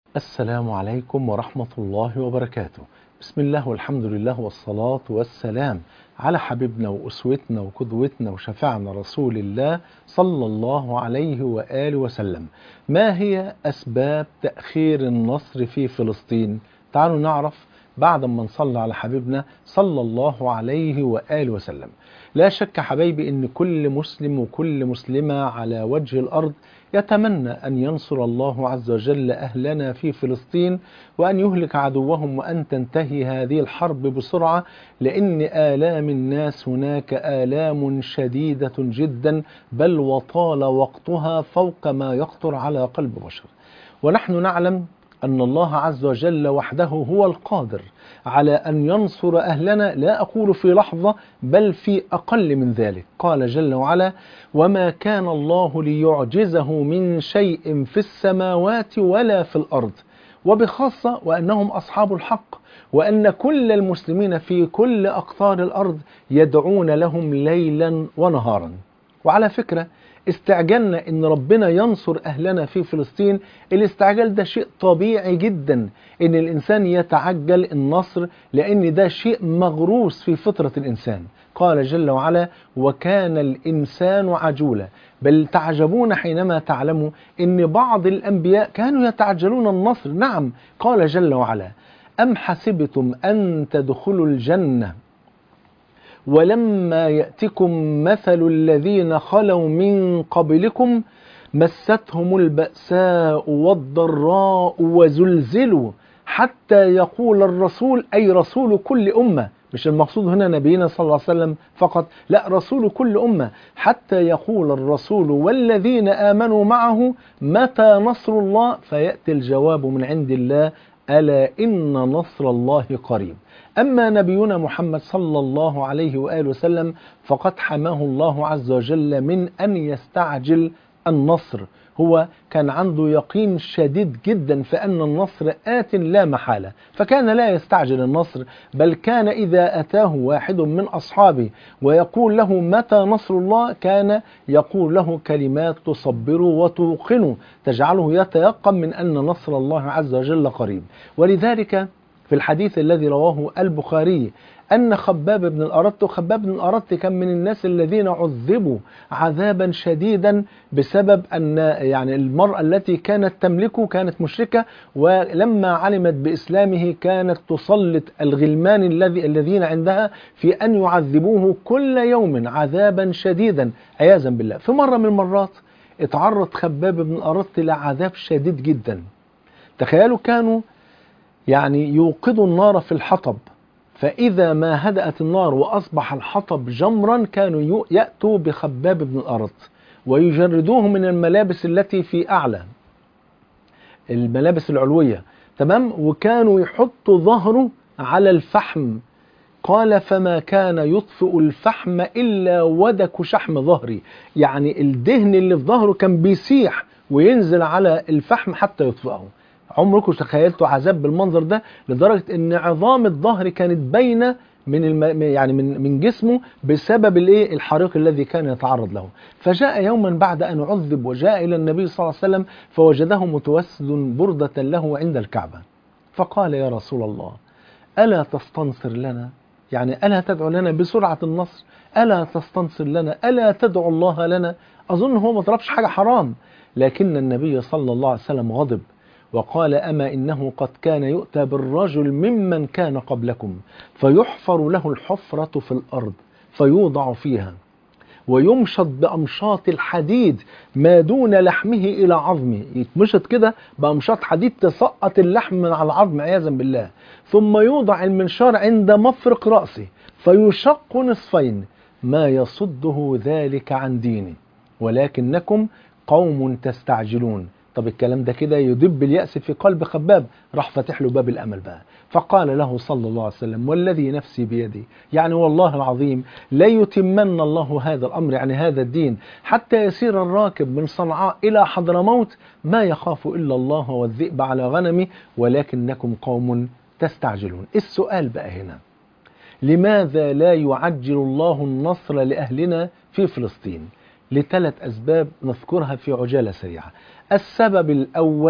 السلام عليكم ورحمة الله وبركاته. بسم الله والحمد لله والصلاة والسلام على حبيبنا وأسوتنا وقدوتنا وشفيعنا رسول الله صلى الله عليه وآله وسلم. ما هي أسباب تأخير النصر في فلسطين؟ تعالوا نعرف بعد ما نصلي على حبيبنا صلى الله عليه وآله وسلم. لا شك حبايبي أن كل مسلم وكل مسلمة على وجه الأرض يتمنى أن ينصر الله عز وجل أهلنا في فلسطين، وأن يهلك عدوهم، وأن تنتهي هذه الحرب بسرعة، لأن آلام الناس هناك آلام شديدة جدا، بل وطال وقتها فوق ما يخطر على قلب بشر. ونحن نعلم أن الله عز وجل وحده هو القادر على أن ينصر أهلنا، لا أقول في لحظة بل في أقل من ذلك. قال جل وعلا: وما كان الله ليعجزه من شيء في السماوات ولا في الأرض، وبخاصة وأنهم أصحاب الحق، وأن كل المسلمين في كل أقطار الأرض يدعون لهم ليلا ونهارا. وعلى فكرة، استعجلنا ان ربنا ينصر اهلنا في فلسطين، الاستعجال ده شيء طبيعي جدا، ان الانسان يتعجل النصر، لان ده شيء مغروس في فطرة الانسان. قال جل وعلا: وكان الانسان عجولا. بل تعجبون حينما تعلموا ان بعض الانبياء كانوا يتعجلون النصر. نعم، قال جل وعلا: ام حسبتم ان تدخلوا الجنة ولما يأتكم مثل الذين خلوا من قبلكم مستهم البأساء والضراء وزلزلوا حتى يقول الرسول، أي رسول كل أمة، مش المقصود هنا نبينا صلى الله عليه وسلم فقط، لا، رسول كل أمة، حتى يقول الرسول والذين آمنوا معه متى نصر الله، فيأتي الجواب من عند الله: ألا إن نصر الله قريب. أما نبينا محمد صلى الله عليه وآله وسلم فقد حماه الله عز وجل من أن يستعجل النصر. هو كان عنده يقين شديد جدا في أن النصر آت لا محالة، فكان لا يستعجل النصر، بل كان إذا أتاه واحد من أصحابه ويقول له متى نصر الله، كان يقول له كلمات تصبره وتوقنه، تجعله يتيقن من أن نصر الله عز وجل قريب. ولذلك في الحديث الذي رواه البخاري أن خباب بن الأرت كان من الناس الذين عذبوا عذابا شديدا بسبب أن المرأة التي كانت تملكه كانت مشركة، ولما علمت بإسلامه كانت تسلط الغلمان الذين عندها في أن يعذبوه كل يوم عذابا شديدا عياذا بالله. في مرة من المرات اتعرض خباب بن الأرت لعذاب شديد جدا. تخيلوا، كانوا يوقدوا النار في الحطب، فإذا ما هدأت النار وأصبح الحطب جمرا كانوا يأتوا بخباب بن الأرت ويجردوه من الملابس التي في أعلى، الملابس العلوية، تمام، وكانوا يحطوا ظهره على الفحم. قال: فما كان يطفئ الفحم إلا ودك شحم ظهري، يعني الدهن اللي في ظهره كان بيسيح وينزل على الفحم حتى يطفئه. عمركم تخيلتوا عذاب بالمنظر ده؟ لدرجة ان عظام الظهر كانت باينة من جسمه بسبب الحريق الذي كان يتعرض له. فجاء يوما بعد ان عذب وجاء الى النبي صلى الله عليه وسلم فوجده متوسد بردة له عند الكعبة، فقال: يا رسول الله، ألا تستنصر لنا؟ ألا تدعو لنا بسرعة النصر؟ ألا تستنصر لنا؟ ألا تدعو الله لنا؟ أظن هو ما طلبش حاجة حرام، لكن النبي صلى الله عليه وسلم غضب وقال: أما إنه قد كان يؤتى بالرجل ممن كان قبلكم فيحفر له الحفرة في الأرض فيوضع فيها ويمشط بأمشاط الحديد ما دون لحمه إلى عظمه، يتمشط كده بأمشاط حديد تسقط اللحم من على العظم عياذا بالله، ثم يوضع المنشار عند مفرق رأسه فيشق نصفين، ما يصده ذلك عن دينه ولكنكم قوم تستعجلون. طب الكلام ده كده يدب اليأس في قلب خباب، راح فتح له باب الأمل بقى، فقال له صلى الله عليه وسلم: والذي نفسي بيدي، والله العظيم لا يتمن الله هذا الأمر، هذا الدين، حتى يسير الراكب من صنعاء إلى حضرموت ما يخاف إلا الله والذئب على غنمه ولكنكم قوم تستعجلون. السؤال بقى هنا: لماذا لا يعجل الله النصر لأهلنا في فلسطين؟ لثلاث أسباب نذكرها في عجالة سريعة. السبب الأول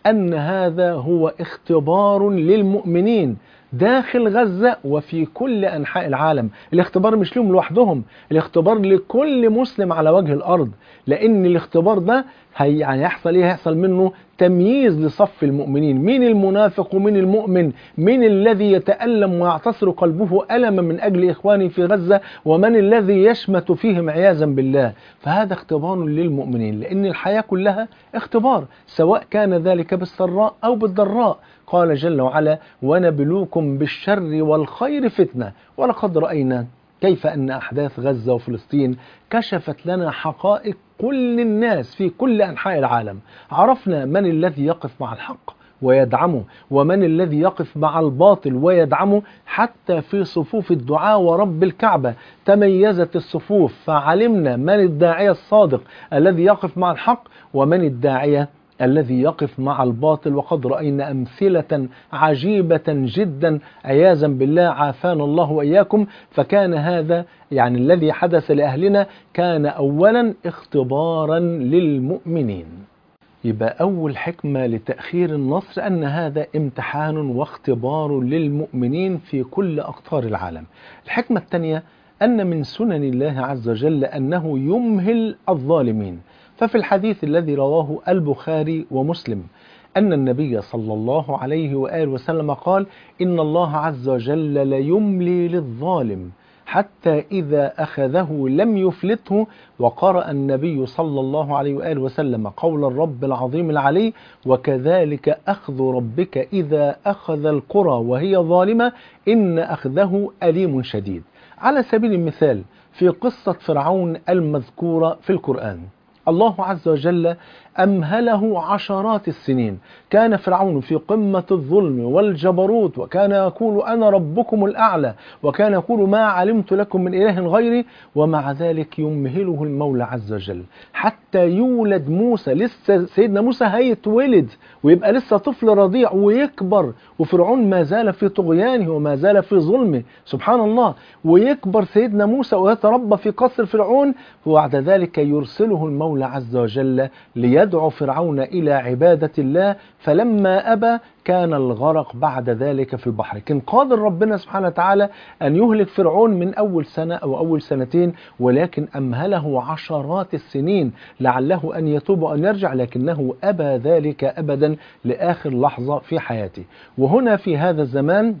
أن هذا هو اختبار للمؤمنين داخل غزة وفي كل أنحاء العالم. الاختبار مش لهم لوحدهم، الاختبار لكل مسلم على وجه الأرض، لأن الاختبار ده يعني هيحصل إيه؟ هيحصل منه تمييز لصف المؤمنين، مين المنافق ومين المؤمن، مين الذي يتألم ويعتصر قلبه ألما من أجل إخوانه في غزة، ومن الذي يشمت فيهم عياذا بالله. فهذا اختبار للمؤمنين، لأن الحياة كلها اختبار، سواء كان ذلك بالسراء أو بالضراء. قال جل وعلا: ونبلوكم بالشر والخير فتنة. ولقد رأينا كيف أن أحداث غزة وفلسطين كشفت لنا حقائق كل الناس في كل أنحاء العالم. عرفنا من الذي يقف مع الحق ويدعمه، ومن الذي يقف مع الباطل ويدعمه. حتى في صفوف الدعاء ورب الكعبة تميزت الصفوف، فعلمنا من الداعية الصادق الذي يقف مع الحق، ومن الداعية الذي يقف مع الباطل. وقد رأينا أمثلة عجيبة جدا عياذا بالله، عافانا الله وإياكم. فكان هذا يعني الذي حدث لأهلنا كان أولا اختبارا للمؤمنين. يبقى أول حكمة لتأخير النصر أن هذا امتحان واختبار للمؤمنين في كل أقطار العالم. الحكمة الثانية أن من سنن الله عز وجل أنه يمهل الظالمين. ففي الحديث الذي رواه البخاري ومسلم أن النبي صلى الله عليه وآله وسلم قال: إن الله عز وجل ليملي للظالم حتى إذا أخذه لم يفلته. وقرأ النبي صلى الله عليه وآله وسلم قول الرب العظيم العلي: وكذلك أخذ ربك إذا أخذ القرى وهي ظالمة إن أخذه أليم شديد. على سبيل المثال في قصة فرعون المذكورة في القرآن، الله عز وجل أمهله عشرات السنين. كان فرعون في قمة الظلم والجبروت، وكان يقول: أنا ربكم الأعلى، وكان يقول: ما علمت لكم من إله غيري. ومع ذلك يمهله المولى عز وجل حتى يولد موسى. لسه سيدنا موسى هيتولد ويبقى لسه طفل رضيع ويكبر، وفرعون ما زال في طغيانه وما زال في ظلمه، سبحان الله. ويكبر سيدنا موسى ويتربى في قصر فرعون، وبعد ذلك يرسله المولى عز وجل ليدعو فرعون إلى عبادة الله. فلما أبى كان الغرق بعد ذلك في البحر. كان قادر ربنا سبحانه وتعالى أن يهلك فرعون من أول سنة أو أول سنتين، ولكن أمهله عشرات السنين لعله أن يتوب وأن يرجع، لكنه أبى ذلك أبدا لآخر لحظة في حياته. وهنا في هذا الزمان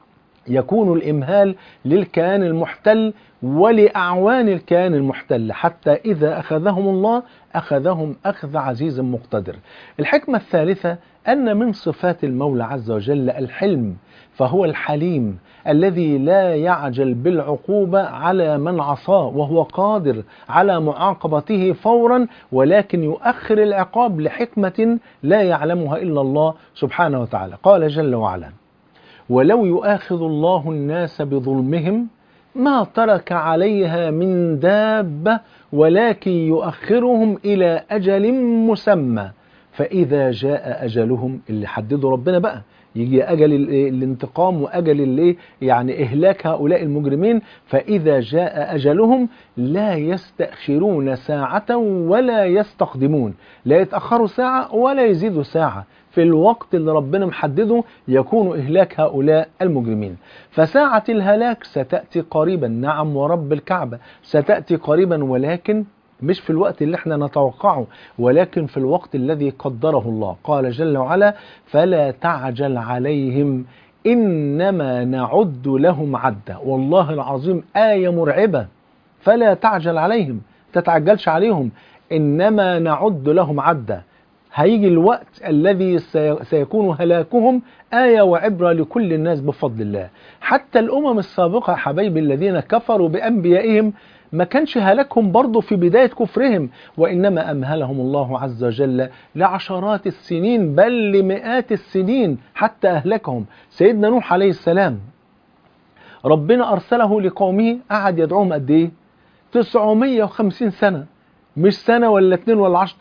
يكون الإمهال للكيان المحتل ولأعوان الكيان المحتل، حتى إذا أخذهم الله أخذهم أخذ عزيز مقتدر. الحكمة الثالثة أن من صفات المولى عز وجل الحلم، فهو الحليم الذي لا يعجل بالعقوبة على من عصاه، وهو قادر على معاقبته فورا، ولكن يؤخر العقاب لحكمة لا يعلمها إلا الله سبحانه وتعالى. قال جل وعلا: ولو يؤاخذ الله الناس بظلمهم ما ترك عليها من دابة ولكن يؤخرهم إلى أجل مسمى فإذا جاء أجلهم، اللي حدده ربنا بقى، يجي أجل الانتقام وأجل يعني إهلاك هؤلاء المجرمين. فإذا جاء أجلهم لا يستأخرون ساعة ولا يستقدمون، لا يتأخروا ساعة ولا يزيدوا ساعة. في الوقت اللي ربنا محدده يكون إهلاك هؤلاء المجرمين. فساعة الهلاك ستأتي قريبا، نعم ورب الكعبة ستأتي قريبا، ولكن مش في الوقت اللي احنا نتوقعه، ولكن في الوقت الذي قدره الله. قال جل وعلا: فلا تعجل عليهم إنما نعد لهم عدا. والله العظيم آية مرعبة. فلا تعجل عليهم، تتعجلش عليهم، إنما نعد لهم عدا. هيجي الوقت الذي سيكون هلاكهم آية وعبرة لكل الناس بفضل الله. حتى الأمم السابقة حبايبي الذين كفروا بأنبيائهم ما كانش هلاكهم برضو في بداية كفرهم، وإنما أمهلهم الله عز وجل لعشرات السنين بل لمئات السنين حتى أهلكهم. سيدنا نوح عليه السلام ربنا أرسله لقومه، قعد يدعوهم قد إيه؟ 950 سنة، مش سنة ولا 2 ولا 10،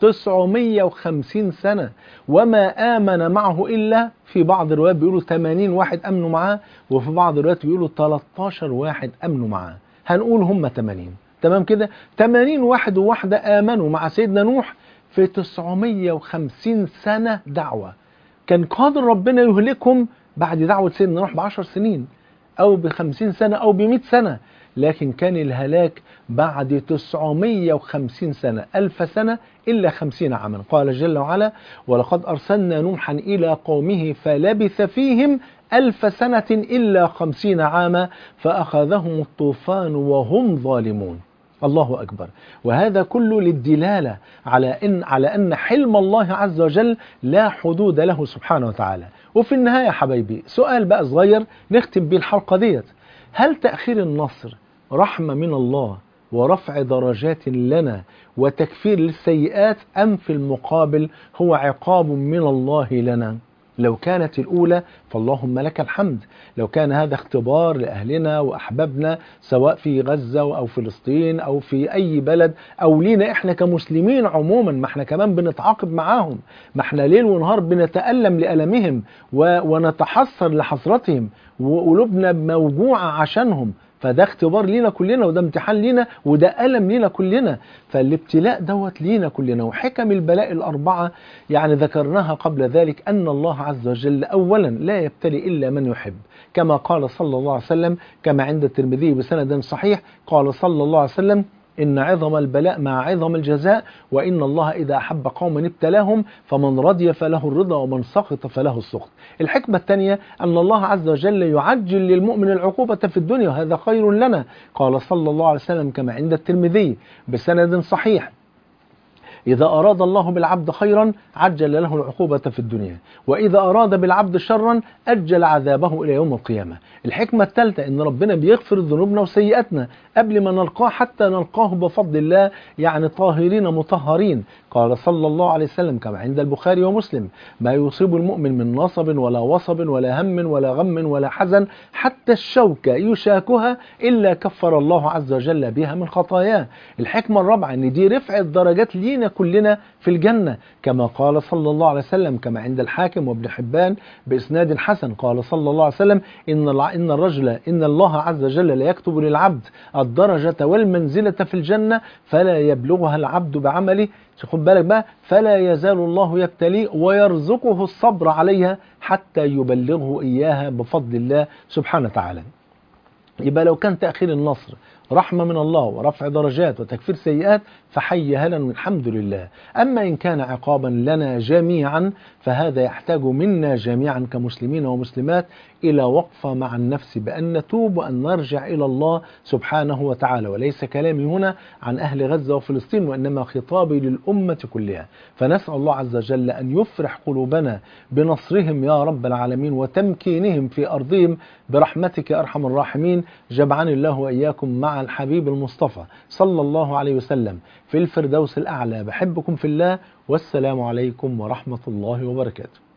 950 سنة. وما آمن معه إلا في بعض الروايات بيقولوا 80 واحد أمنوا معاه، وفي بعض الروايات بيقولوا 13 واحد أمنوا معاه. هنقول هم 80، تمام كده؟ 80 واحد وواحدة آمنوا مع سيدنا نوح في 950 سنة دعوة. كان قادر ربنا يهلكهم بعد دعوة سيدنا نوح ب10 سنين أو ب50 سنة أو ب100 سنة، لكن كان الهلاك بعد 950 سنة، 1000 سنة إلا 50 عاما. قال جل وعلا: ولقد أرسلنا نوحا إلى قومه فلبث فيهم 1000 سنة إلا 50 عاما فأخذهم الطوفان وهم ظالمون. الله أكبر. وهذا كله للدلالة على أن حلم الله عز وجل لا حدود له سبحانه وتعالى. وفي النهاية يا حبايبي سؤال بقى صغير نختم بيه الحلقة ديت: هل تأخير النصر رحمة من الله ورفع درجات لنا وتكفير للسيئات، أم في المقابل هو عقاب من الله لنا؟ لو كانت الأولى فاللهم لك الحمد، لو كان هذا اختبار لأهلنا وأحبابنا سواء في غزة أو فلسطين أو في أي بلد أو لينا إحنا كمسلمين عموما، ما احنا كمان بنتعاقب معاهم، ما احنا ليل ونهار بنتألم لألمهم ونتحسر لحسرتهم وقلوبنا موجوعة عشانهم، فده اختبار لينا كلنا وده امتحان لينا وده ألم لينا كلنا، فالابتلاء دوت لينا كلنا. وحكم البلاء الأربعة يعني ذكرناها قبل ذلك، أن الله عز وجل أولا لا يبتلي إلا من يحب، كما قال صلى الله عليه وسلم كما عند الترمذي بسند صحيح، قال صلى الله عليه وسلم: إن عظم البلاء مع عظم الجزاء، وإن الله إذا أحب قوما ابتلاهم فمن رضي فله الرضا ومن سخط فله السخط. الحكمة الثانية أن الله عز وجل يعجل للمؤمن العقوبة في الدنيا وهذا خير لنا، قال صلى الله عليه وسلم كما عند الترمذي بسند صحيح: إذا أراد الله بالعبد خيرا عجل له العقوبة في الدنيا، وإذا أراد بالعبد شرا أجل عذابه إلى يوم القيامة. الحكمة الثالثة أن ربنا بيغفر ذنوبنا وسيئاتنا قبل ما نلقاه حتى نلقاه بفضل الله، يعني طاهرين مطهرين، قال صلى الله عليه وسلم كما عند البخاري ومسلم: ما يصيب المؤمن من نصب ولا وصب ولا هم ولا غم ولا حزن حتى الشوكة يشاكها إلا كفر الله عز وجل بها من خطاياه. الحكمة الرابعة أن دي رفعت درجات لينا كلنا في الجنة، كما قال صلى الله عليه وسلم كما عند الحاكم وابن حبان بإسناد حسن، قال صلى الله عليه وسلم: إن الله عز وجل لا يكتب للعبد الدرجة والمنزلة في الجنة فلا يبلغها العبد بعمله، خد بالك بقى، فلا يزال الله يبتليه ويرزقه الصبر عليها حتى يبلغه إياها بفضل الله سبحانه وتعالى. يبقى لو كان تأخير النصر رحمة من الله ورفع درجات وتكفير سيئات فحي هلا والحمد لله. أما إن كان عقابا لنا جميعا فهذا يحتاج منا جميعا كمسلمين ومسلمات إلى وقفة مع النفس بأن نتوب وأن نرجع إلى الله سبحانه وتعالى. وليس كلامي هنا عن أهل غزة وفلسطين وإنما خطابي للأمة كلها، فنسأل الله عز وجل أن يفرح قلوبنا بنصرهم يا رب العالمين وتمكينهم في أرضهم برحمتك يا أرحم الراحمين. جمعني الله وإياكم مع الحبيب المصطفى صلى الله عليه وسلم في الفردوس الأعلى. بحبكم في الله، والسلام عليكم ورحمة الله وبركاته.